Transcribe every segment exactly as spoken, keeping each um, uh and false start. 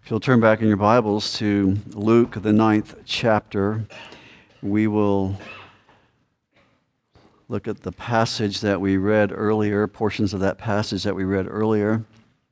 If you'll turn back in your Bibles to Luke, the ninth chapter, we will look at the passage that we read earlier, portions of that passage that we read earlier.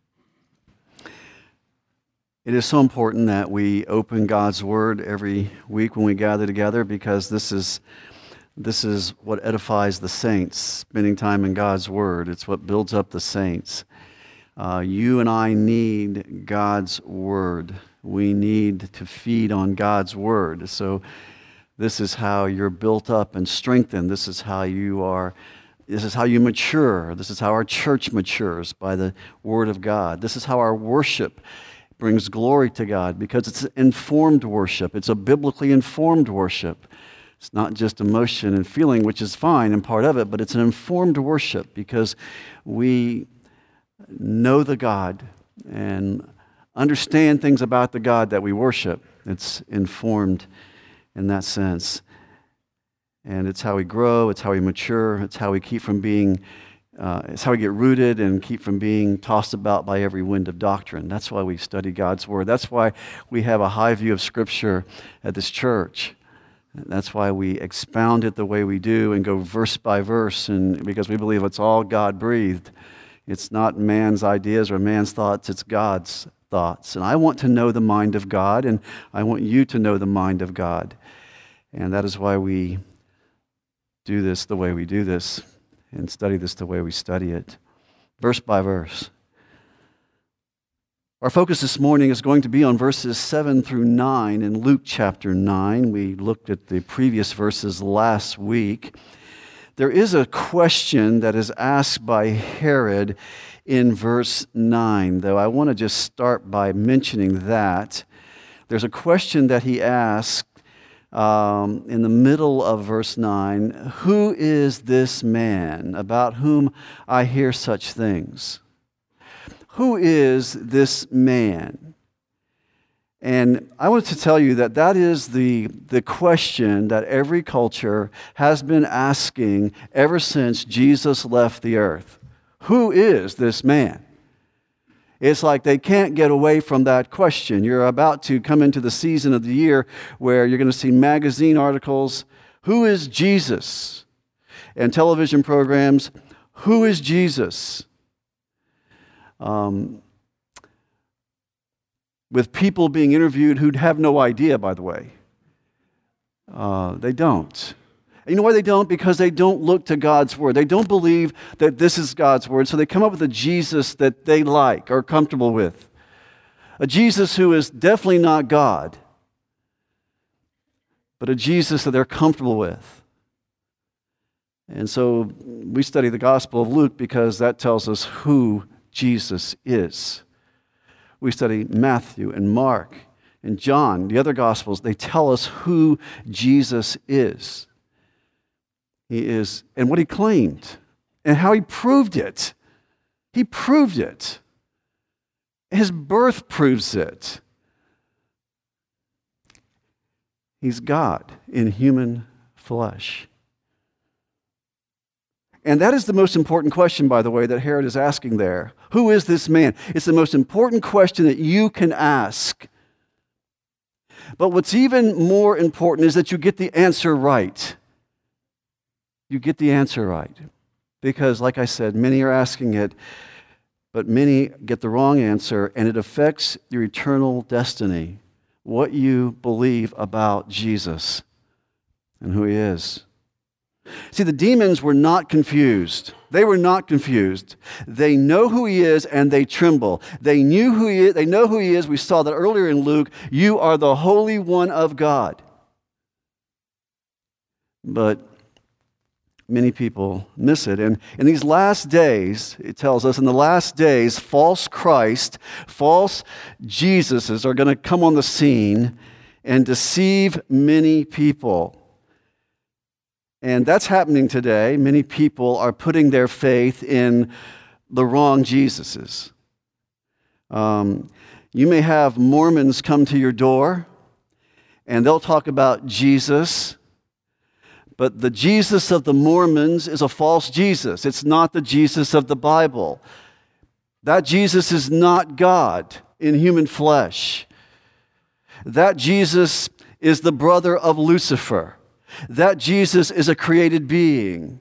It is so important that we open God's Word every week when we gather together, because this is this is what edifies the saints, spending time in God's Word. It's what builds up the saints. Uh, you and I need God's Word. We need to feed on God's Word. So this is how you're built up and strengthened. This is how you are, this is how you mature. This is how our church matures, by the Word of God. This is how our worship brings glory to God, because it's informed worship. It's a biblically informed worship. It's not just emotion and feeling, which is fine and part of it, but it's an informed worship because we know the God and understand things about the God that we worship. It's informed in that sense. And it's how we grow, it's how we mature, it's how we keep from being, uh, it's how we get rooted and keep from being tossed about by every wind of doctrine. That's why we study God's Word. That's why we have a high view of Scripture at this church. That's why we expound it the way we do and go verse by verse, and because we believe it's all God-breathed. It's not man's ideas or man's thoughts, it's God's thoughts. And I want to know the mind of God, and I want you to know the mind of God. And that is why we do this the way we do this and study this the way we study it, verse by verse. Our focus this morning is going to be on verses seven through nine in Luke chapter nine. We looked at the previous verses last week. There is a question that is asked by Herod in verse nine, though I want to just start by mentioning that. There's a question that he asked um, in the middle of verse nine, "Who is this man about whom I hear such things?" Who is this man? And I want to tell you that that is the, the question that every culture has been asking ever since Jesus left the earth. Who is this man? It's like they can't get away from that question. You're about to come into the season of the year where you're going to see magazine articles, "Who is Jesus?" And television programs, "Who is Jesus?" Um, with people being interviewed who'd have no idea, by the way. Uh, they don't. And you know why they don't? Because they don't look to God's Word. They don't believe that this is God's Word, so they come up with a Jesus that they like or are comfortable with. A Jesus who is definitely not God, but a Jesus that they're comfortable with. And so we study the Gospel of Luke because that tells us who Jesus is. We study Matthew and Mark and John, the other Gospels. They tell us who Jesus is. He is, and what he claimed, and how he proved it. He proved it. His birth proves it. He's God in human flesh. And that is the most important question, by the way, that Herod is asking there. Who is this man? It's the most important question that you can ask. But what's even more important is that you get the answer right. You get the answer right. Because, like I said, many are asking it, but many get the wrong answer, and it affects your eternal destiny, what you believe about Jesus and who he is. See, the demons were not confused. They were not confused. They know who he is and they tremble. They knew who he is. They know who he is. We saw that earlier in Luke. You are the Holy One of God. But many people miss it. And in these last days, it tells us, in the last days, false Christ, false Jesuses are going to come on the scene and deceive many people. And that's happening today. Many people are putting their faith in the wrong Jesuses. Um, you may have Mormons come to your door, and they'll talk about Jesus, but the Jesus of the Mormons is a false Jesus. It's not the Jesus of the Bible. That Jesus is not God. in human flesh. That Jesus is the brother of Lucifer. That Jesus is a created being.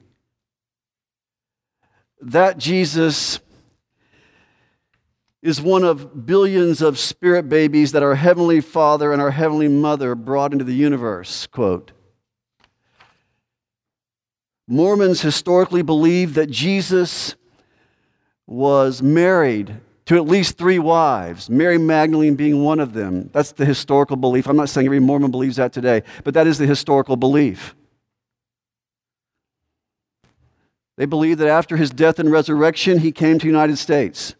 That Jesus is one of billions of spirit babies that our Heavenly Father and our Heavenly Mother brought into the universe, quote. Mormons historically believe that Jesus was married to at least three wives, Mary Magdalene being one of them. That's the historical belief. I'm not saying every Mormon believes that today, but that is the historical belief. They believe that after his death and resurrection, he came to the United States.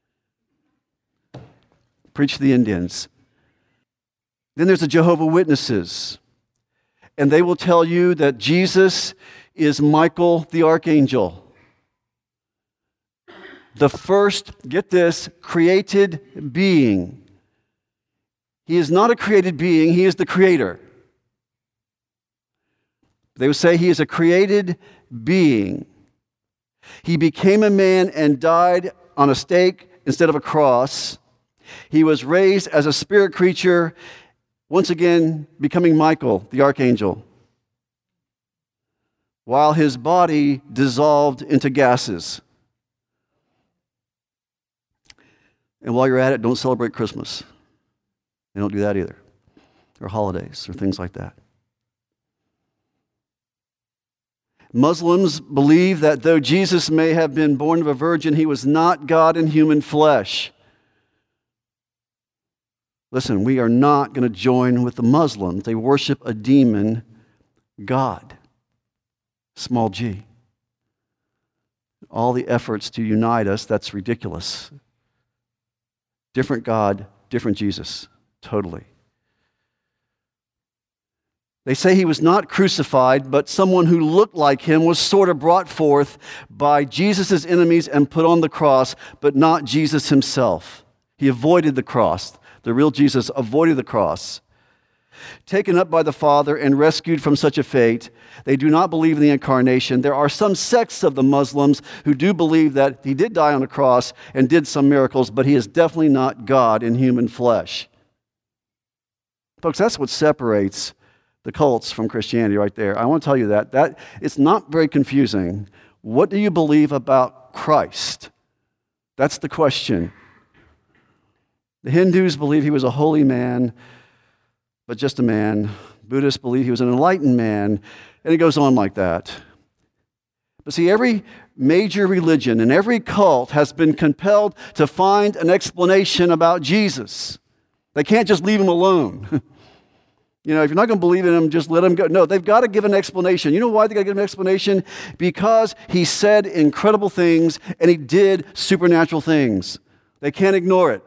Preach to the Indians. Then there's the Jehovah's Witnesses. And they will tell you that Jesus is Michael the Archangel. The first, get this, created being. He is not a created being, he is the creator. They would say he is a created being. He became a man and died on a stake instead of a cross. He was raised as a spirit creature, once again becoming Michael, the archangel, while his body dissolved into gases. And while you're at it, don't celebrate Christmas. They don't do that either, or holidays, or things like that. Muslims believe that though Jesus may have been born of a virgin, he was not God in human flesh. Listen, we are not going to join with the Muslims. They worship a demon God, small g. All the efforts to unite us, that's ridiculous. Different God, different Jesus, totally. They say he was not crucified, but someone who looked like him was sort of brought forth by Jesus' enemies and put on the cross, but not Jesus himself. He avoided the cross. The real Jesus avoided the cross. Taken up by the Father and rescued from such a fate, they do not believe in the incarnation. There are some sects of the Muslims who do believe that he did die on the cross and did some miracles, but he is definitely not God in human flesh. Folks, that's what separates the cults from Christianity right there. I want to tell you that. that it's not very confusing. What do you believe about Christ? That's the question. The Hindus believe he was a holy man, but just a man. Buddhists believe he was an enlightened man, and it goes on like that. But see, every major religion and every cult has been compelled to find an explanation about Jesus. They can't just leave him alone. You know, if you're not going to believe in him, just let him go. No, they've got to give an explanation. You know why they got to give an explanation? Because he said incredible things and he did supernatural things. They can't ignore it.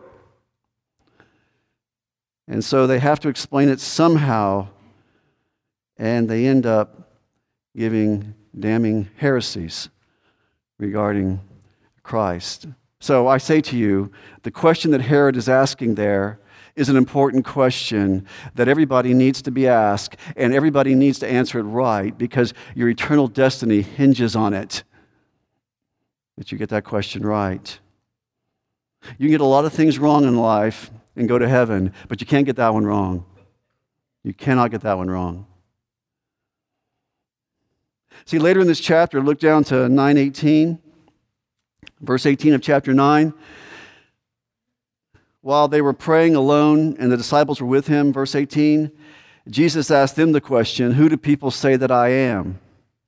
And so they have to explain it somehow, and they end up giving damning heresies regarding Christ. So I say to you, the question that Herod is asking there is an important question that everybody needs to be asked, and everybody needs to answer it right, because your eternal destiny hinges on it, that you get that question right. You can get a lot of things wrong in life and go to heaven, but you can't get that one wrong. You cannot get that one wrong. See, later in this chapter, look down to nine eighteen, verse eighteen of chapter nine. While they were praying alone and the disciples were with him, verse eighteen, Jesus asked them the question, "Who do people say that I am?"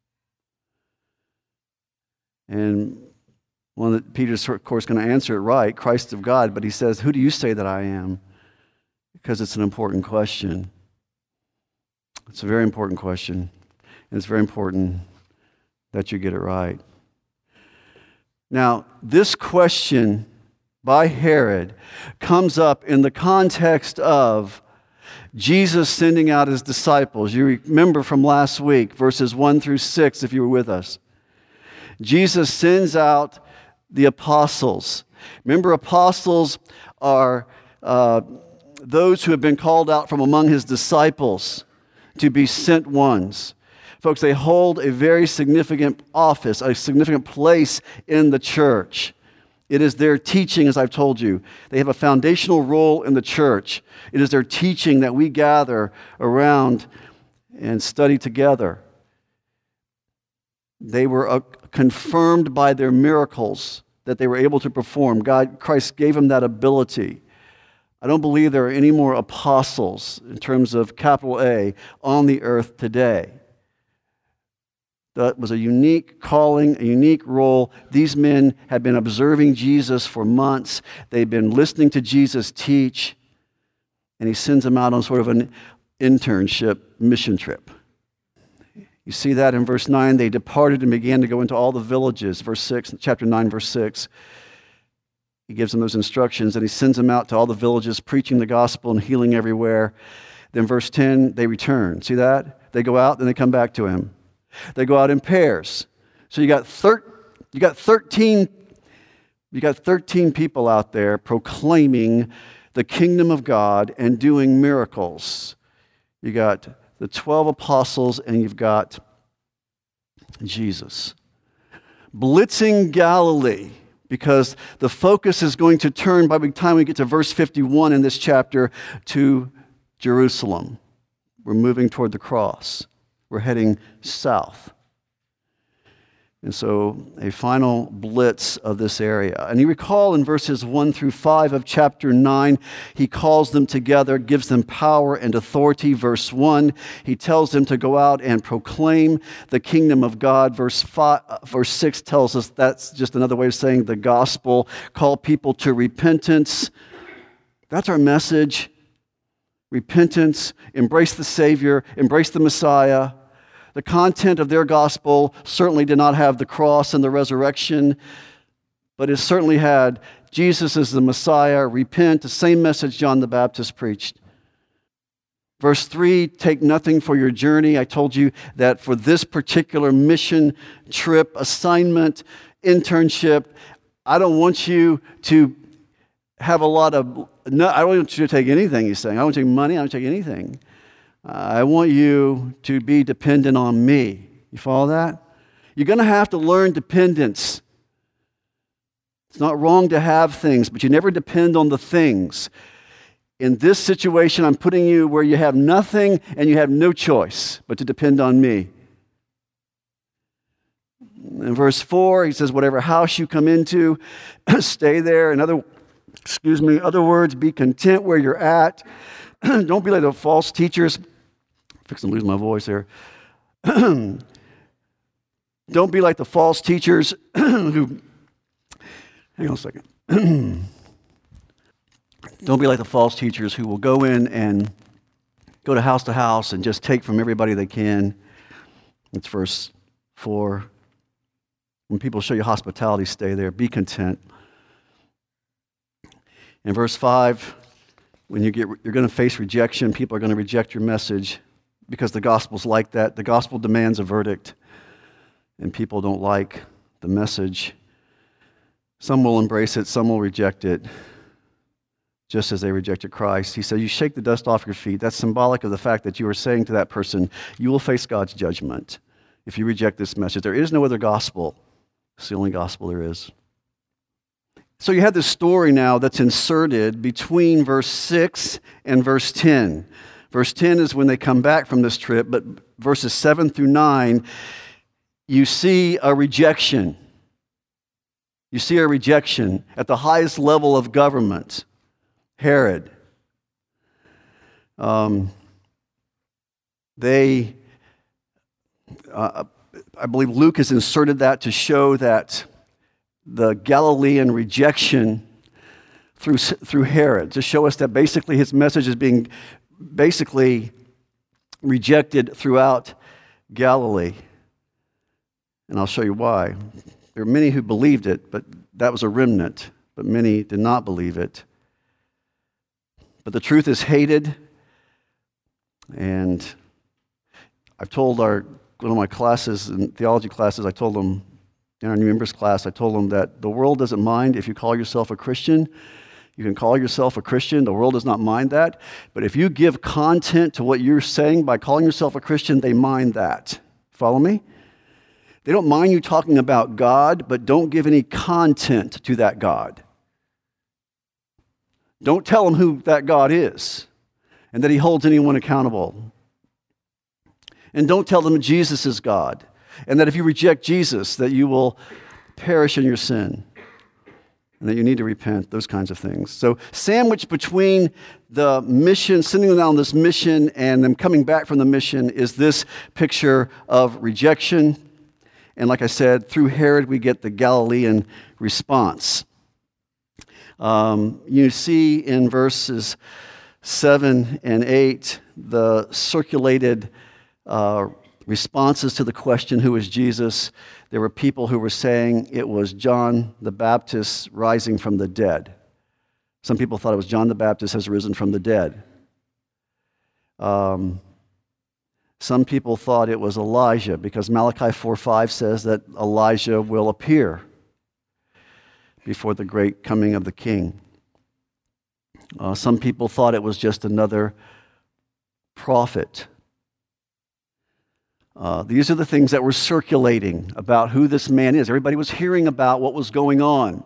And one that Peter's, of course, going to answer it right, Christ of God, but he says, "Who do you say that I am?" Because it's an important question. It's a very important question, and it's very important that you get it right. Now, this question by Herod comes up in the context of Jesus sending out his disciples. You remember from last week, verses one through six, if you were with us. Jesus sends out the apostles. Remember, apostles are uh, those who have been called out from among his disciples to be sent ones. Folks, they hold a very significant office, a significant place in the church. It is their teaching, as I've told you. They have a foundational role in the church. It is their teaching that we gather around and study together. They were uh, confirmed by their miracles that they were able to perform. God, Christ gave them that ability. I don't believe there are any more apostles, in terms of capital A, on the earth today. That was a unique calling, a unique role. These men had been observing Jesus for months. They'd been listening to Jesus teach, and he sends them out on sort of an internship mission trip. You see that in verse nine. They departed and began to go into all the villages. Verse six, chapter nine, verse six. He gives them those instructions, and he sends them out to all the villages, preaching the gospel and healing everywhere. Then verse ten, they return. See that? They go out, then they come back to him. They go out in pairs. So you got thir- you got thirteen you got thirteen people out there proclaiming the kingdom of God and doing miracles. You got the twelve apostles, and you've got Jesus. Blitzing Galilee, because the focus is going to turn by the time we get to verse fifty-one in this chapter to Jerusalem. We're moving toward the cross. We're heading south. And so a final blitz of this area. And you recall in verses one through five of chapter nine, he calls them together, gives them power and authority. Verse one, he tells them to go out and proclaim the kingdom of God. Verse five, verse six tells us that's just another way of saying the gospel. Call people to repentance. That's our message. Repentance, embrace the Savior, embrace the Messiah. The content of their gospel certainly did not have the cross and the resurrection, but it certainly had Jesus as the Messiah, repent, the same message John the Baptist preached. Verse three, take nothing for your journey. I told you that for this particular mission trip, assignment, internship, I don't want you to have a lot of, no, I don't want you to take anything, he's saying. I don't want you to take money, I don't take anything. Uh, I want you to be dependent on me. You follow that? You're going to have to learn dependence. It's not wrong to have things, but you never depend on the things. In this situation, I'm putting you where you have nothing and you have no choice but to depend on me. In verse four, he says, whatever house you come into, stay there. In other, excuse me, other words, be content where you're at. Don't be like the false teachers. I'm fixing to lose my voice there. Don't be like the false teachers who, hang on a second. Don't be like the false teachers who will go in and go to house to house and just take from everybody they can. It's verse four. When people show you hospitality, stay there. Be content. In verse five, when you get, you're going to face rejection. People are going to reject your message because the gospel's like that. The gospel demands a verdict, and people don't like the message. Some will embrace it, some will reject it, just as they rejected Christ. He said, you shake the dust off your feet. That's symbolic of the fact that you are saying to that person, you will face God's judgment if you reject this message. There is no other gospel. It's the only gospel there is. So you have this story now that's inserted between verse six and verse ten. Verse ten is when they come back from this trip, but verses seven through nine, you see a rejection. You see a rejection at the highest level of government, Herod. Um, they, uh, I believe Luke has inserted that to show that the Galilean rejection through, through Herod, to show us that basically his message is being basically rejected throughout Galilee. And I'll show you why. There are many who believed it, but that was a remnant. But many did not believe it. But the truth is hated. And I've told our one of my classes, in theology classes, I told them, in our new members class, I told them that the world doesn't mind if you call yourself a Christian. You can call yourself a Christian. The world does not mind that. But if you give content to what you're saying by calling yourself a Christian, they mind that. Follow me? They don't mind you talking about God, but don't give any content to that God. Don't tell them who that God is and that he holds anyone accountable. And don't tell them Jesus is God and that if you reject Jesus, that you will perish in your sin and that you need to repent, those kinds of things. So sandwiched between the mission, sending them on this mission and them coming back from the mission is this picture of rejection. And like I said, through Herod, we get the Galilean response. Um, you see in verses seven and eight the circulated uh, responses to the question, who is Jesus? There were people who were saying it was John the Baptist rising from the dead. Some people thought it was John the Baptist has risen from the dead. Um, some people thought it was Elijah because Malachi four five says that Elijah will appear before the great coming of the King. Uh, some people thought it was just another prophet. Uh, these are the things that were circulating about who this man is. Everybody was hearing about what was going on.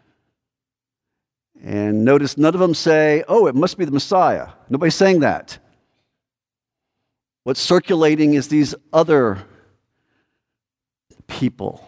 And notice none of them say, oh, it must be the Messiah. Nobody's saying that. What's circulating is these other people.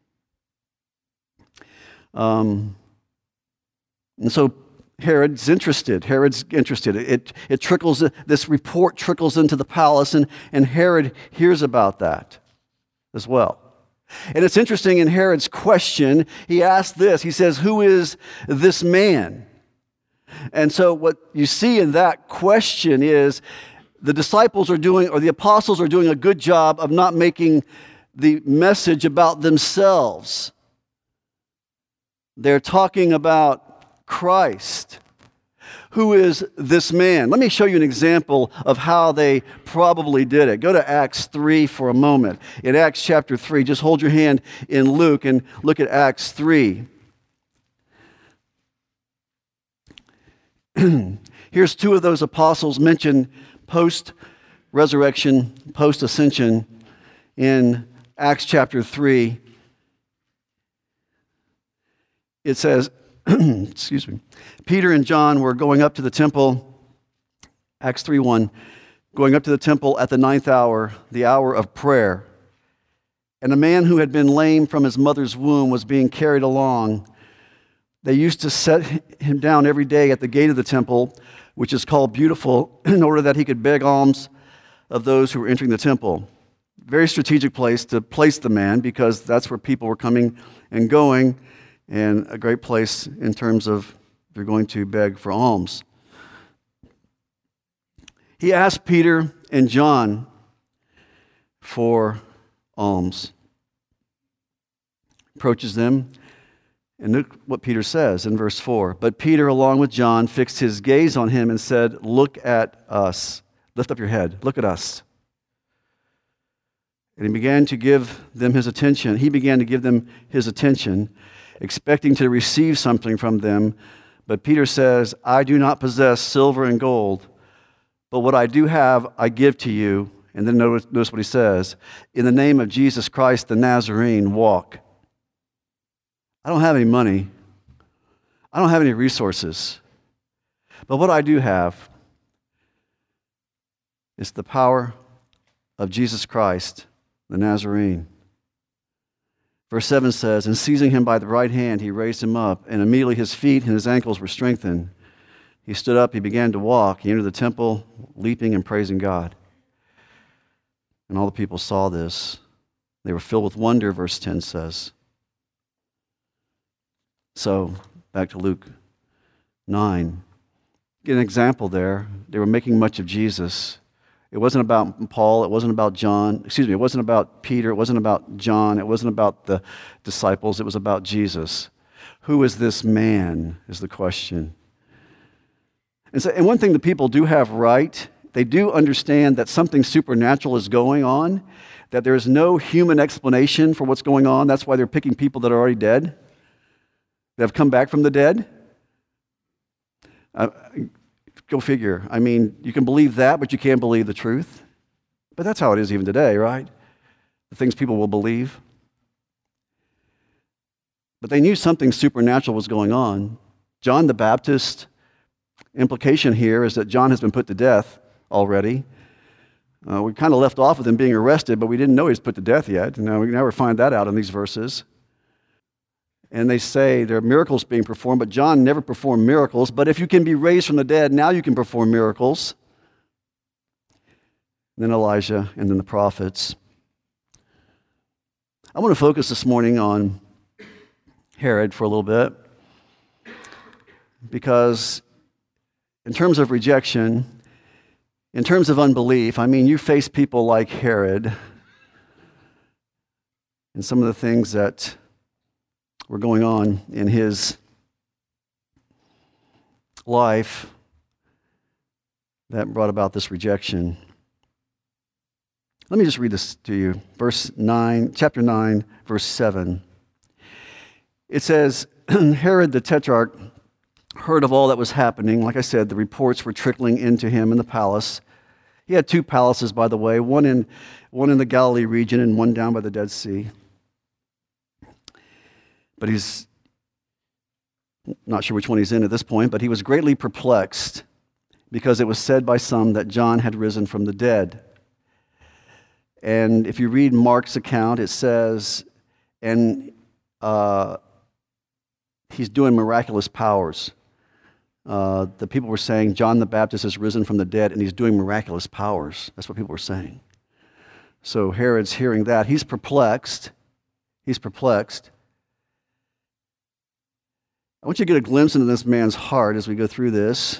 Um, and so Herod's interested. Herod's interested. It, it trickles, this report trickles into the palace, and, and Herod hears about that as well. And it's interesting in Herod's question, he asked this. He says, who is this man? And so what you see in that question is the disciples are doing, or the apostles are doing a good job of not making the message about themselves. They're talking about Christ. Who is this man? Let me show you an example of how they probably did it. Go to Acts three for a moment. In Acts chapter three, just hold your hand in Luke and look at Acts three. Here's two of those apostles mentioned post-resurrection, post-ascension in Acts chapter three. It says, excuse me, Peter and John were going up to the temple, Acts three one, going up to the temple at the ninth hour, the hour of prayer. And a man who had been lame from his mother's womb was being carried along. They used to set him down every day at the gate of the temple, which is called Beautiful, in order that he could beg alms of those who were entering the temple. Very strategic place to place the man because that's where people were coming and going, and a great place in terms of they're going to beg for alms. He asked Peter and John for alms. Approaches them, and look what Peter says in verse four. But Peter, along with John, fixed his gaze on him and said, look at us. Lift up your head. Look at us. And he began to give them his attention. He began to give them his attention, expecting to receive something from them. But Peter says, I do not possess silver and gold, but what I do have, I give to you. And then notice, notice what he says. In the name of Jesus Christ the Nazarene, walk. I don't have any money. I don't have any resources. But what I do have is the power of Jesus Christ the Nazarene. Verse seven says, and seizing him by the right hand, he raised him up, and immediately his feet and his ankles were strengthened. He stood up, he began to walk. He entered the temple, leaping and praising God. And all the people saw this. They were filled with wonder, verse ten says. So, back to Luke nine. Get an example there. They were making much of Jesus. It wasn't about Paul, it wasn't about John, excuse me, it wasn't about Peter, it wasn't about John, it wasn't about the disciples, it was about Jesus. Who is this man, is the question. And so, and one thing the people do have right, they do understand that something supernatural is going on, that there is no human explanation for what's going on. That's why they're picking people that are already dead, that have come back from the dead. Uh, Go figure. I mean, you can believe that, but you can't believe the truth. But that's how it is even today, right? The things people will believe. But they knew something supernatural was going on. John the Baptist, implication here is that John has been put to death already. Uh, we kind of left off with him being arrested, but we didn't know he was put to death yet. Now we never find that out in these verses. And they say there are miracles being performed, but John never performed miracles. But if you can be raised from the dead, now you can perform miracles. And then Elijah, and then the prophets. I want to focus this morning on Herod for a little bit, because in terms of rejection, in terms of unbelief, I mean, you face people like Herod and some of the things that were going on in his life that brought about this rejection. Let me just read this to you. Verse nine, chapter nine, verse seven. It says, Herod the Tetrarch heard of all that was happening. Like I said, the reports were trickling into him in the palace. He had two palaces, by the way, one in, one in the Galilee region and one down by the Dead Sea. But he's not sure which one he's in at this point, but he was greatly perplexed because it was said by some that John had risen from the dead. And if you read Mark's account, it says, and uh, he's doing miraculous powers. Uh, the people were saying, John the Baptist has risen from the dead, and he's doing miraculous powers. That's what people were saying. So Herod's hearing that. He's perplexed. He's perplexed. I want you to get a glimpse into this man's heart as we go through this.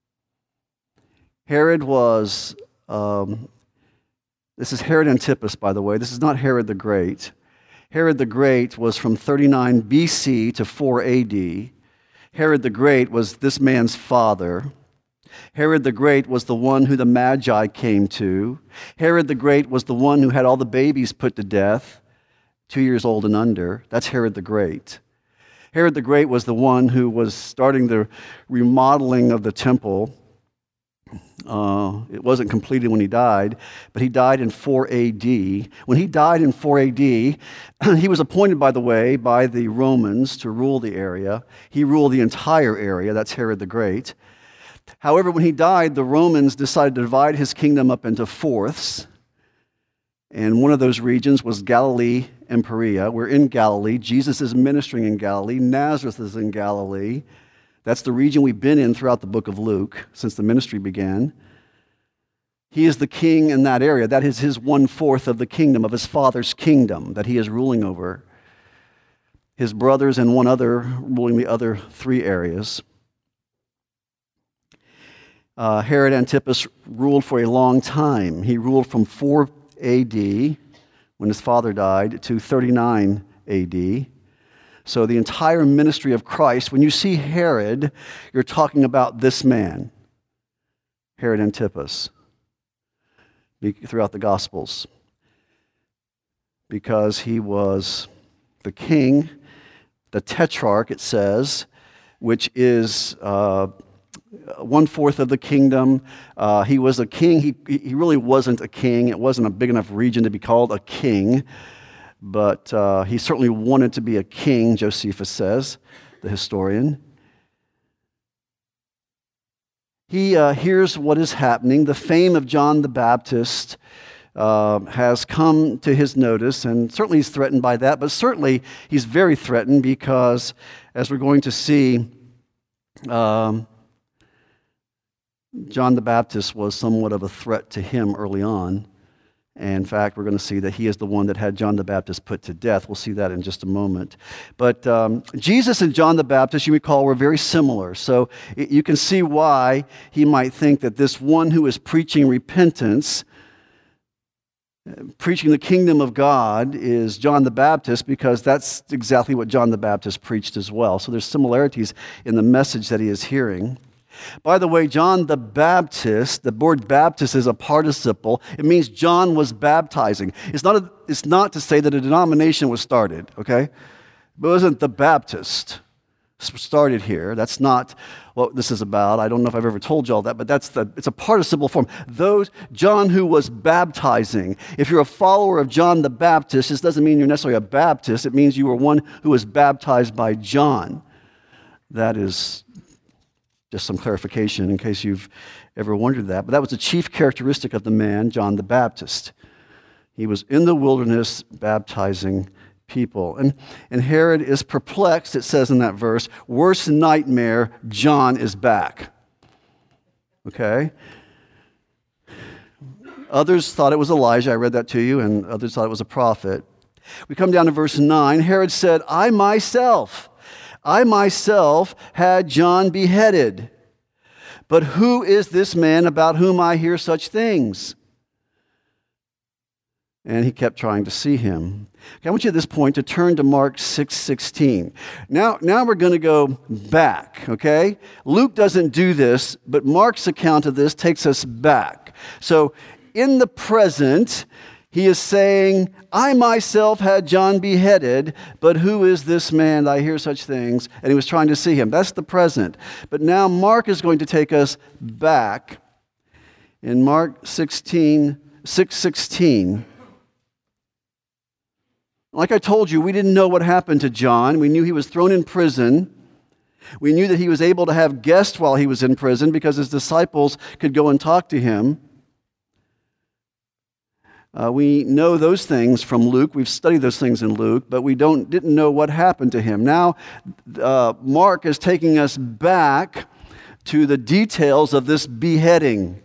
Herod was, um, this is Herod Antipas, by the way. This is not Herod the Great. Herod the Great was from thirty-nine B C to four A D. Herod the Great was this man's father. Herod the Great was the one who the Magi came to. Herod the Great was the one who had all the babies put to death, two years old and under. That's Herod the Great. Herod the Great was the one who was starting the remodeling of the temple. Uh, it wasn't completed when he died, but he died in four A D. When he died in four A D, he was appointed, by the way, by the Romans to rule the area. He ruled the entire area. That's Herod the Great. However, when he died, the Romans decided to divide his kingdom up into fourths. And one of those regions was Galilee and Perea. We're in Galilee. Jesus is ministering in Galilee. Nazareth is in Galilee. That's the region we've been in throughout the book of Luke since the ministry began. He is the king in that area. That is his one-fourth of the kingdom, of his father's kingdom that he is ruling over. His brothers and one other ruling the other three areas. Uh, Herod Antipas ruled for a long time. He ruled from four A D, when his father died, to thirty-nine A D. So the entire ministry of Christ, when you see Herod, you're talking about this man, Herod Antipas, throughout the Gospels, because he was the king, the tetrarch, it says, which is uh, one-fourth of the kingdom. Uh, he was a king. He, he really wasn't a king. It wasn't a big enough region to be called a king. But uh, he certainly wanted to be a king, Josephus says, the historian. He uh, hears what is happening. The fame of John the Baptist uh, has come to his notice, and certainly he's threatened by that, but certainly he's very threatened because, as we're going to see, um, John the Baptist was somewhat of a threat to him early on. And in fact, we're going to see that he is the one that had John the Baptist put to death. We'll see that in just a moment. But um, Jesus and John the Baptist, you recall, were very similar. So it, you can see why he might think that this one who is preaching repentance, preaching the kingdom of God, is John the Baptist, because that's exactly what John the Baptist preached as well. So there's similarities in the message that he is hearing. By the way, John the Baptist, the word Baptist is a participle. It means John was baptizing. It's not, a, it's not to say that a denomination was started, okay? But it wasn't the Baptist started here. That's not what this is about. I don't know if I've ever told you all that, but that's the, it's a participle form. Those, John who was baptizing. If you're a follower of John the Baptist, this doesn't mean you're necessarily a Baptist. It means you were one who was baptized by John. That is just some clarification in case you've ever wondered that. But that was the chief characteristic of the man, John the Baptist. He was in the wilderness baptizing people. And, and Herod is perplexed, it says in that verse. Worst nightmare, John is back. Okay? Others thought it was Elijah. I read that to you. And others thought it was a prophet. We come down to verse nine. Herod said, I myself, I myself had John beheaded. But who is this man about whom I hear such things? And he kept trying to see him. Okay, I want you at this point to turn to Mark six sixteen. Now, now we're going to go back, okay? Luke doesn't do this, but Mark's account of this takes us back. So in the present, he is saying, I myself had John beheaded, but who is this man? I hear such things. And he was trying to see him. That's the present. But now Mark is going to take us back in Mark sixteen, six sixteen. Like I told you, we didn't know what happened to John. We knew he was thrown in prison. We knew that he was able to have guests while he was in prison because his disciples could go and talk to him. Uh, we know those things from Luke. We've studied those things in Luke, but we don't didn't know what happened to him. Now, uh, Mark is taking us back to the details of this beheading.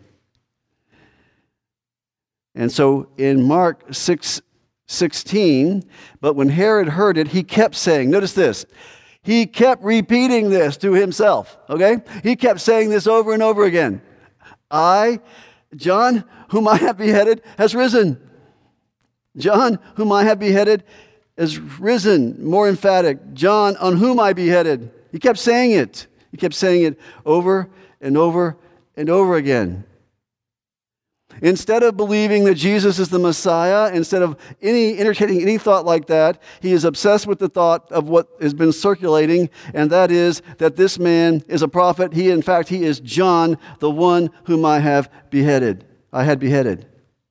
And so in Mark six sixteen, but when Herod heard it, he kept saying, notice this, he kept repeating this to himself, okay? He kept saying this over and over again. I, John, whom I have beheaded, has risen. John, whom I have beheaded, is risen. More emphatic, John, on whom I beheaded. He kept saying it. He kept saying it over and over and over again. Instead of believing that Jesus is the Messiah, instead of any entertaining any thought like that, he is obsessed with the thought of what has been circulating, and that is that this man is a prophet. He, in fact, he is John, the one whom I have beheaded. I had beheaded.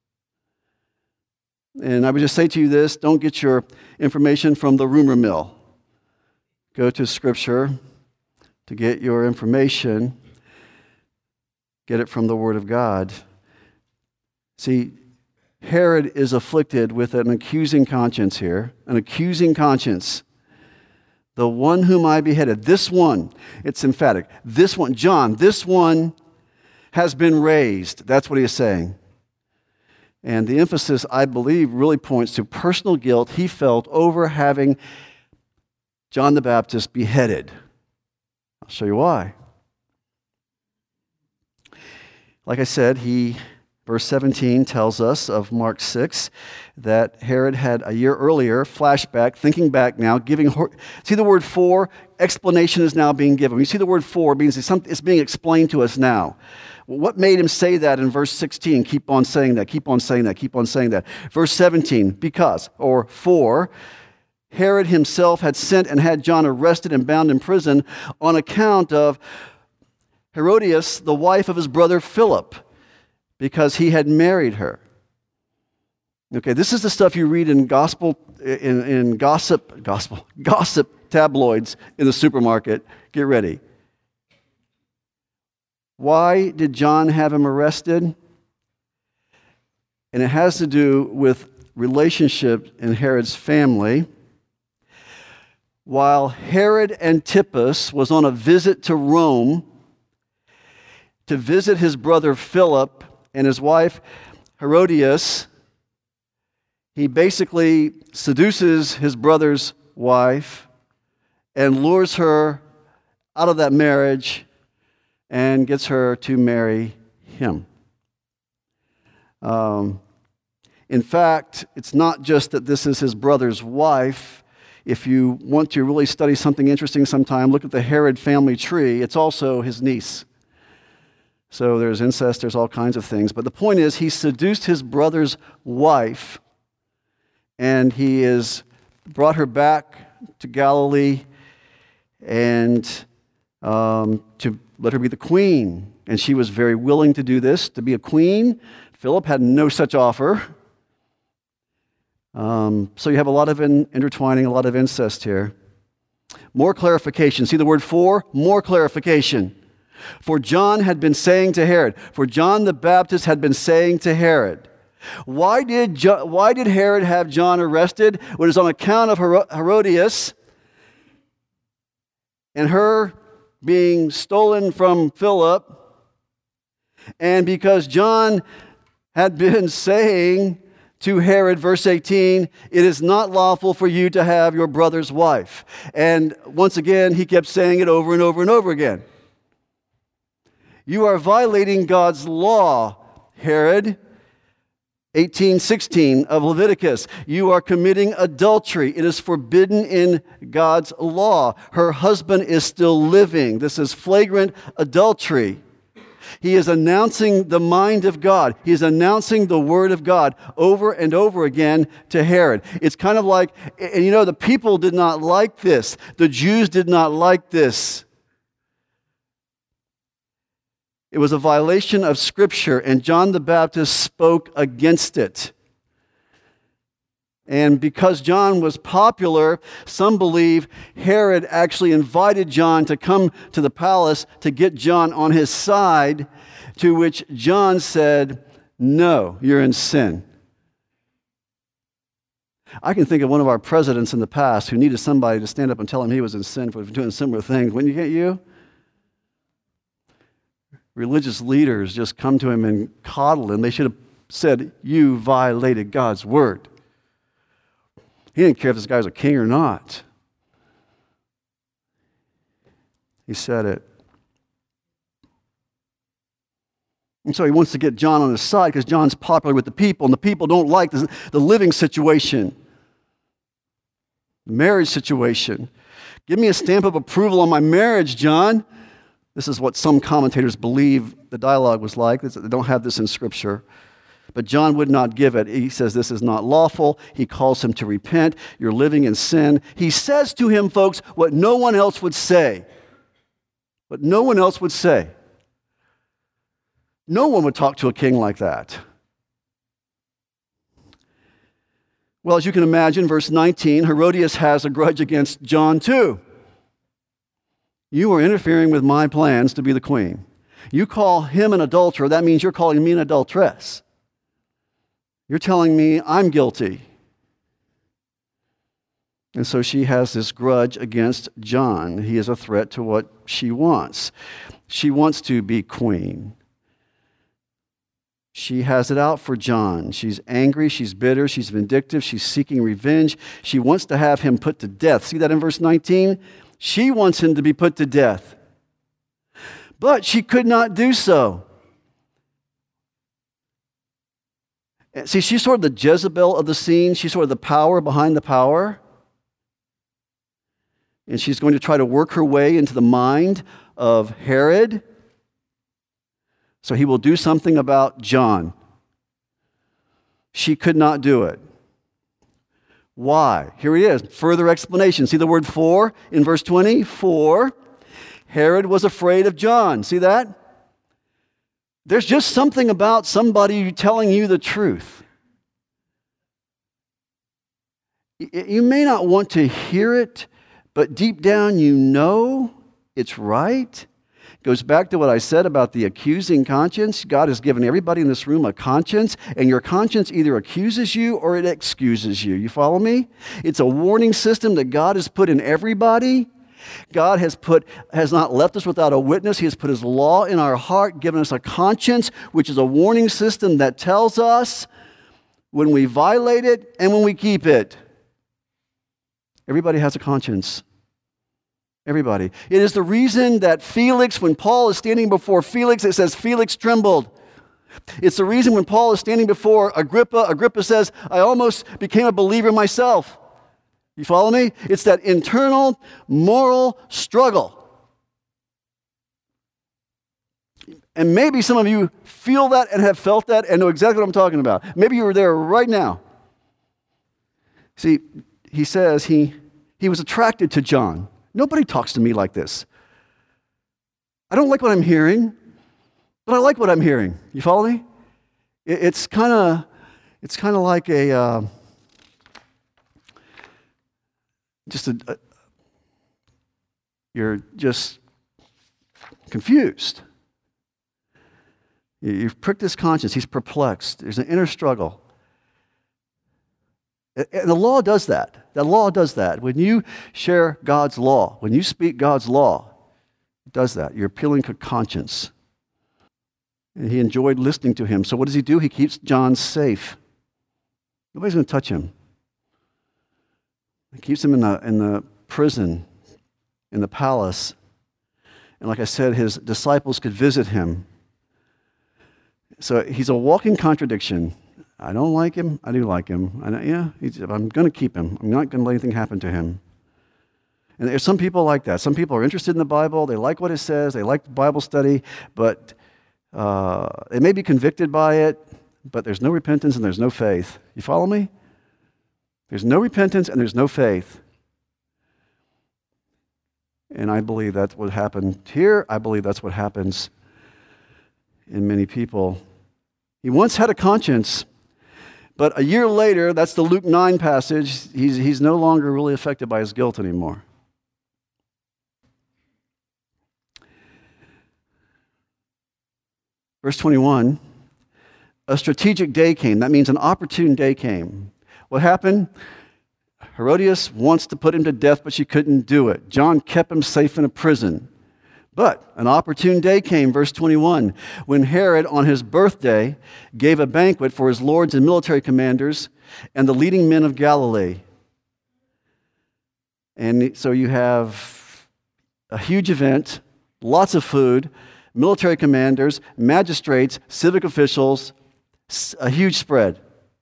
And I would just say to you this, don't get your information from the rumor mill. Go to Scripture to get your information. Get it from the Word of God. See, Herod is afflicted with an accusing conscience here, an accusing conscience. The one whom I beheaded, this one, it's emphatic, this one, John, this one has been raised. That's what he is saying. And the emphasis, I believe, really points to personal guilt he felt over having John the Baptist beheaded. I'll show you why. Like I said, he... Verse seventeen tells us of Mark six that Herod had a year earlier, flashback, thinking back now, giving, see the word for, explanation is now being given. You see the word for means it's being explained to us now. What made him say that in verse sixteen? Keep on saying that, keep on saying that, keep on saying that. Verse seventeen, because, or for, Herod himself had sent and had John arrested and bound in prison on account of Herodias, the wife of his brother Philip, because he had married her. Okay, this is the stuff you read in gospel, in, in gossip, gospel, gossip tabloids in the supermarket. Get ready. Why did John have him arrested? And it has to do with relationship in Herod's family. While Herod Antipas was on a visit to Rome to visit his brother Philip and his wife Herodias, he basically seduces his brother's wife and lures her out of that marriage and gets her to marry him. Um, in fact, it's not just that this is his brother's wife. If you want to really study something interesting sometime, look at the Herod family tree. It's also his niece. So there's incest, there's all kinds of things. But the point is, he seduced his brother's wife, and he is brought her back to Galilee, and um, to let her be the queen. And she was very willing to do this, to be a queen. Philip had no such offer. Um, so you have a lot of in, intertwining, a lot of incest here. More clarification. See the word for? More clarification. For John had been saying to Herod, for John the Baptist had been saying to Herod. Why did, jo- why did Herod have John arrested? Well, it was on account of Her- Herodias and her being stolen from Philip, and because John had been saying to Herod, verse eighteen, it is not lawful for you to have your brother's wife. And once again, he kept saying it over and over and over again. You are violating God's law, Herod. eighteen sixteen of Leviticus. You are committing adultery. It is forbidden in God's law. Her husband is still living. This is flagrant adultery. He is announcing the mind of God. He is announcing the word of God over and over again to Herod. It's kind of like, and you know, the people did not like this. The Jews did not like this. It was a violation of Scripture, and John the Baptist spoke against it. And because John was popular, some believe Herod actually invited John to come to the palace to get John on his side, to which John said, no, you're in sin. I can think of one of our presidents in the past who needed somebody to stand up and tell him he was in sin for doing similar things. Wouldn't you get you? Religious leaders just come to him and coddle him. They should have said, you violated God's word. He didn't care if this guy was a king or not. He said it. And so he wants to get John on his side because John's popular with the people, and the people don't like the, the living situation, the marriage situation. Give me a stamp of approval on my marriage, John. This is what some commentators believe the dialogue was like. They don't have this in Scripture. But John would not give it. He says this is not lawful. He calls him to repent. You're living in sin. He says to him, folks, what no one else would say. What no one else would say. No one would talk to a king like that. Well, as you can imagine, verse nineteen, Herodias has a grudge against John too. You are interfering with my plans to be the queen. You call him an adulterer, that means you're calling me an adulteress. You're telling me I'm guilty. And so she has this grudge against John. He is a threat to what she wants. She wants to be queen. She has it out for John. She's angry, she's bitter, she's vindictive, she's seeking revenge. She wants to have him put to death. See that in verse nineteen? She wants him to be put to death. But she could not do so. See, she's sort of the Jezebel of the scene. She's sort of the power behind the power. And she's going to try to work her way into the mind of Herod. So he will do something about John. She could not do it. Why? Here it is. Further explanation. See the word for in verse twenty? For Herod was afraid of John. See that? There's just something about somebody telling you the truth. You may not want to hear it, but deep down you know it's right. It goes back to what I said about the accusing conscience. God has given everybody in this room a conscience, and your conscience either accuses you or it excuses you. You follow me? It's a warning system that God has put in everybody. God has put has not left us without a witness. He has put his law in our heart, given us a conscience, which is a warning system that tells us when we violate it and when we keep it. Everybody has a conscience. Everybody. It is the reason that Felix, when Paul is standing before Felix, it says Felix trembled. It's the reason when Paul is standing before Agrippa, Agrippa says, I almost became a believer myself. You follow me? It's that internal moral struggle. And maybe some of you feel that and have felt that and know exactly what I'm talking about. Maybe you were there right now. See, he says he, he was attracted to John. Nobody talks to me like this. I don't like what I'm hearing, but I like what I'm hearing. You follow me? It, it's kind of it's kind of like a uh, just a, a you're just confused. You've pricked his conscience. He's perplexed. There's an inner struggle. And the law does that. The law does that. When you share God's law, when you speak God's law, it does that. You're appealing to conscience. And he enjoyed listening to him. So what does he do? He keeps John safe. Nobody's going to touch him. He keeps him in the, in the prison, in the palace. And like I said, his disciples could visit him. So he's a walking contradiction. I don't like him. I do like him. I, yeah, he's, I'm going to keep him. I'm not going to let anything happen to him. And there's some people like that. Some people are interested in the Bible. They like what it says. They like the Bible study. But uh, they may be convicted by it, but there's no repentance and there's no faith. You follow me? There's no repentance and there's no faith. And I believe that's what happened here. I believe that's what happens in many people. He once had a conscience, but a year later, that's the Luke nine passage, he's, he's no longer really affected by his guilt anymore. Verse twenty-one, a strategic day came. That means an opportune day came. What happened? Herodias wants to put him to death, but she couldn't do it. John kept him safe in a prison. But an opportune day came, verse twenty-one, when Herod, on his birthday, gave a banquet for his lords and military commanders and the leading men of Galilee. And so you have a huge event, lots of food, military commanders, magistrates, civic officials, a huge spread.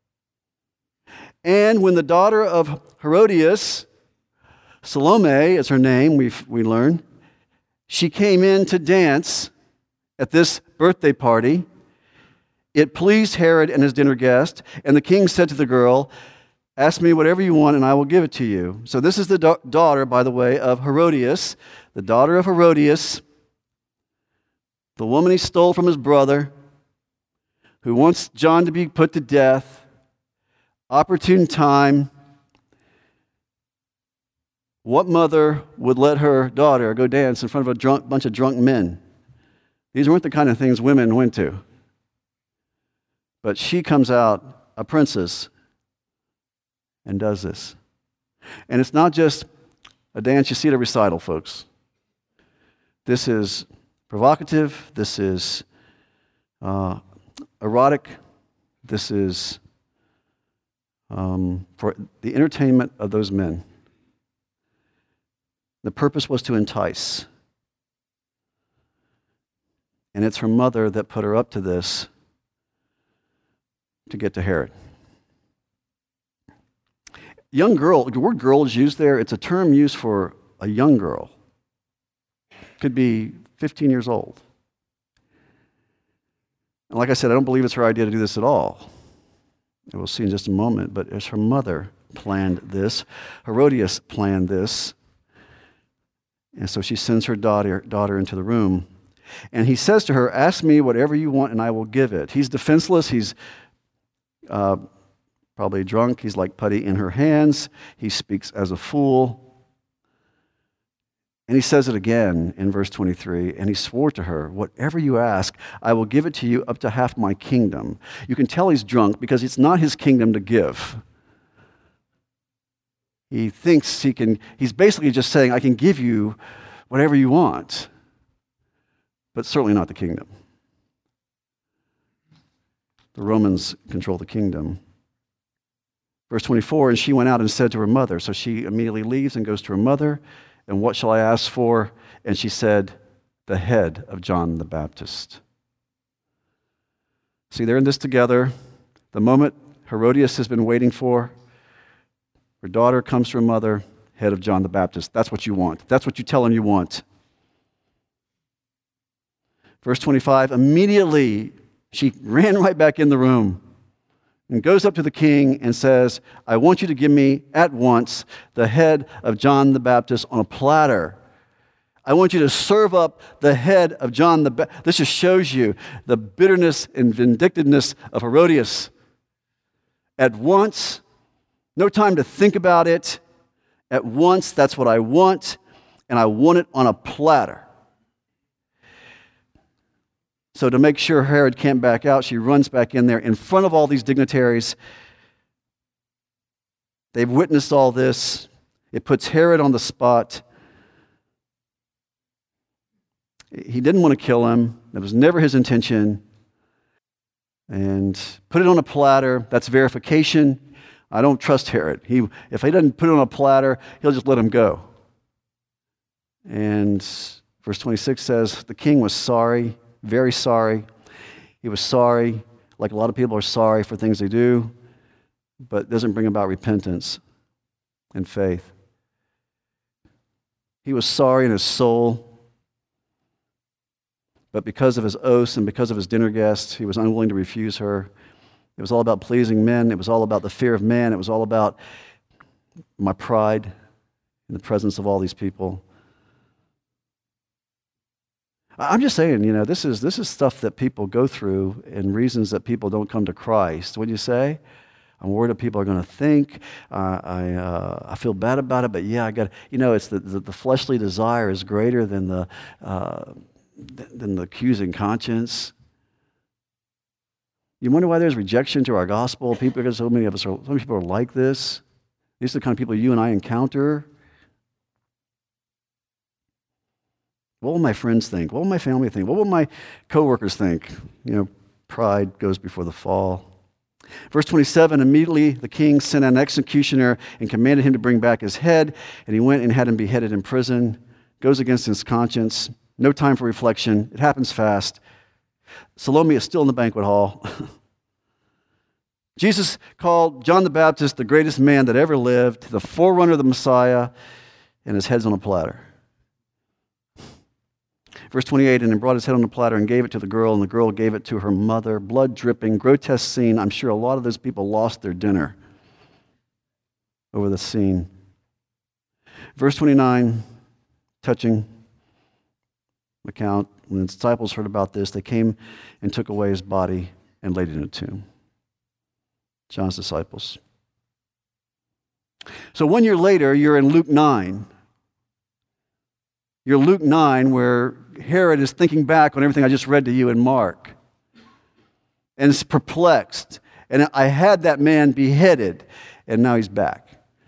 And when the daughter of Herodias, Salome is her name, we we learn, she came in to dance at this birthday party. It pleased Herod and his dinner guest, and the king said to the girl, "Ask me whatever you want, and I will give it to you." So this is the da- daughter, by the way, of Herodias, the daughter of Herodias, the woman he stole from his brother, who wants John to be put to death. Opportune time. What mother would let her daughter go dance in front of a drunk, bunch of drunk men? These weren't the kind of things women went to. But she comes out a princess and does this. And it's not just a dance you see at a recital, folks. This is provocative. This is uh, erotic. This is um, for the entertainment of those men. The purpose was to entice. And it's her mother that put her up to this to get to Herod. Young girl, the word girl is used there. It's a term used for a young girl. Could be fifteen years old. And like I said, I don't believe it's her idea to do this at all. And we'll see in just a moment. But as her mother planned this, Herodias planned this. And so she sends her daughter, daughter into the room. And he says to her, "Ask me whatever you want and I will give it." He's defenseless. He's uh, probably drunk. He's like putty in her hands. He speaks as a fool. And he says it again in verse twenty-three. And he swore to her, "Whatever you ask, I will give it to you up to half my kingdom." You can tell he's drunk because it's not his kingdom to give. He thinks he can, he's basically just saying, "I can give you whatever you want," but certainly not the kingdom. The Romans control the kingdom. Verse twenty-four, and she went out and said to her mother. So she immediately leaves and goes to her mother. "And what shall I ask for?" And she said, "The head of John the Baptist." See, they're in this together. The moment Herodias has been waiting for. Her daughter comes to her mother, head of John the Baptist. That's what you want. That's what you tell him you want. Verse twenty-five, immediately she ran right back in the room and goes up to the king and says, I want you to give me at once the head of John the Baptist on a platter. I want you to serve up the head of John the Baptist. This just shows you the bitterness and vindictiveness of Herodias. At once, no time to think about it. At once, that's what I want, and I want it on a platter. So to make sure Herod can't back out, she runs back in there in front of all these dignitaries. They've witnessed all this. It puts Herod on the spot. He didn't want to kill him. That was never his intention. And put it on a platter. That's verification. I don't trust Herod. He, if he doesn't put it on a platter, he'll just let him go. And verse twenty-six says, the king was sorry. Very sorry. He was sorry, like a lot of people are sorry for things they do, but it doesn't bring about repentance and faith. He was sorry in his soul, but because of his oaths and because of his dinner guests, he was unwilling to refuse her. It was all about pleasing men. It was all about the fear of man. It was all about my pride in the presence of all these people. I'm just saying, you know, this is this is stuff that people go through and reasons that people don't come to Christ. What do you say? I'm worried what people are going to think. Uh, I uh, I feel bad about it, but yeah, I got. You know, it's the, the the fleshly desire is greater than the uh, than the accusing conscience. You wonder why there's rejection to our gospel. People, because so many of us are, so many people are like this. These are the kind of people you and I encounter. What will my friends think? What will my family think? What will my coworkers think? You know, pride goes before the fall. Verse twenty-seven, immediately the king sent an executioner and commanded him to bring back his head, and he went and had him beheaded in prison. Goes against his conscience. No time for reflection. It happens fast. Salome is still in the banquet hall. Jesus called John the Baptist the greatest man that ever lived, the forerunner of the Messiah, and his head's on a platter. Verse twenty-eight, and he brought his head on a platter and gave it to the girl, and the girl gave it to her mother. Blood dripping, grotesque scene. I'm sure a lot of those people lost their dinner over the scene. Verse twenty-nine, touching account. When the disciples heard about this, they came and took away his body and laid it in a tomb. John's disciples. So one year later, you're in Luke nine. You're Luke nine, where Herod is thinking back on everything I just read to you in Mark. And is perplexed. And I had that man beheaded, and now he's back.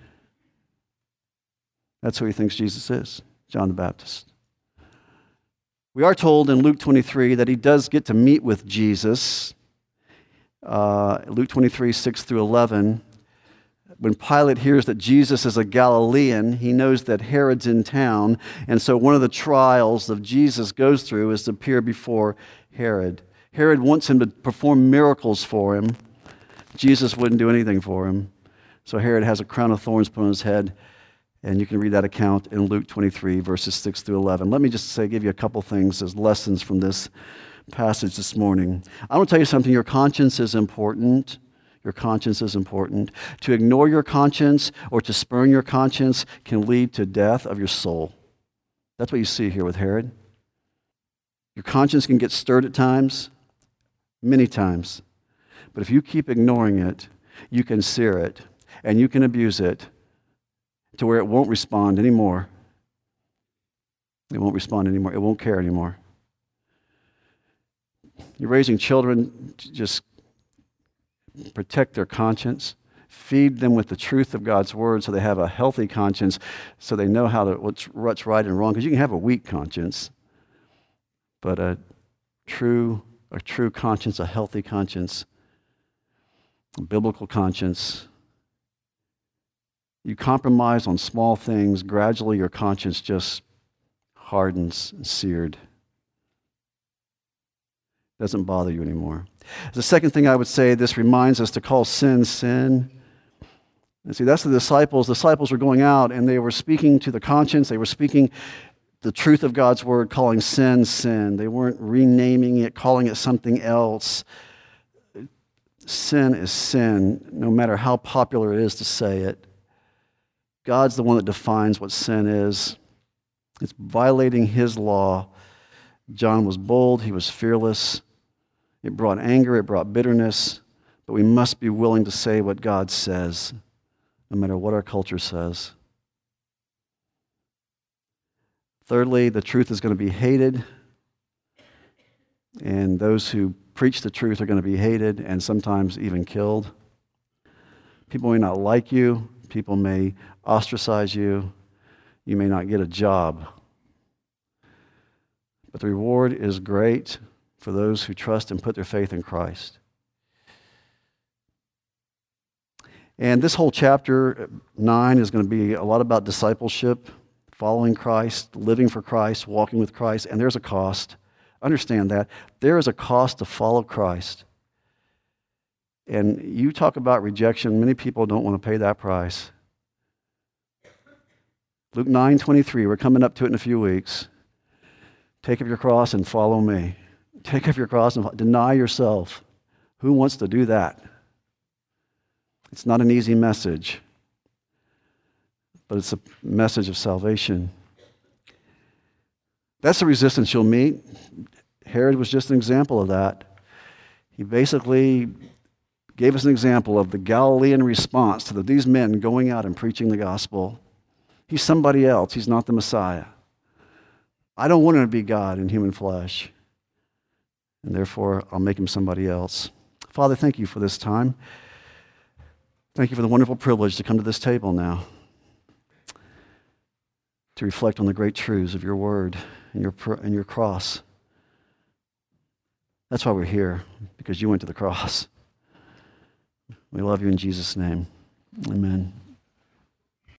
That's who he thinks Jesus is, John the Baptist. We are told in Luke twenty-three that he does get to meet with Jesus. Uh, Luke twenty-three, six through eleven. When Pilate hears that Jesus is a Galilean, he knows that Herod's in town, and so one of the trials that Jesus goes through is to appear before Herod. Herod wants him to perform miracles for him. Jesus wouldn't do anything for him. So Herod has a crown of thorns put on his head, and you can read that account in Luke twenty-three, verses six through eleven. Let me just say, give you a couple things as lessons from this passage this morning. I want to tell you something. Your conscience is important. Your conscience is important. To ignore your conscience or to spurn your conscience can lead to death of your soul. That's what you see here with Herod. Your conscience can get stirred at times, many times. But if you keep ignoring it, you can sear it and you can abuse it to where it won't respond anymore. It won't respond anymore. It won't care anymore. You're raising children, just protect their conscience. Feed them with the truth of God's word so they have a healthy conscience, so they know how to what's, what's right and wrong. Because you can have a weak conscience, but a true, a true conscience, a healthy conscience, a biblical conscience. You compromise on small things, gradually your conscience just hardens and seared. Doesn't bother you anymore. The second thing I would say, this reminds us to call sin, sin. And see, that's the disciples. The disciples were going out and they were speaking to the conscience. They were speaking the truth of God's word, calling sin, sin. They weren't renaming it, calling it something else. sin is sin, no matter how popular it is to say it. God's the one that defines what sin is. It's violating his law. John was bold, he was fearless. It brought anger, it brought bitterness, but we must be willing to say what God says, no matter what our culture says. Thirdly, the truth is going to be hated, and those who preach the truth are going to be hated and sometimes even killed. People may not like you. People may ostracize you. You may not get a job. But the reward is great for those who trust and put their faith in Christ. And this whole chapter nine is going to be a lot about discipleship, following Christ, living for Christ, walking with Christ, and there's a cost. Understand that. There is a cost to follow Christ. And you talk about rejection, many people don't want to pay that price. Luke nine twenty-three, we're coming up to it in a few weeks. Take up your cross and follow me. Take up your cross and deny yourself. Who wants to do that? It's not an easy message, but it's a message of salvation. That's the resistance you'll meet. Herod was just an example of that. He basically gave us an example of the Galilean response to the, these men going out and preaching the gospel. He's somebody else. He's not the Messiah. I don't want him to be God in human flesh, and therefore I'll make him somebody else. Father, thank you for this time. Thank you for the wonderful privilege to come to this table now, to reflect on the great truths of your word and your, and your cross. That's why we're here, because you went to the cross. We love you in Jesus' name. Amen.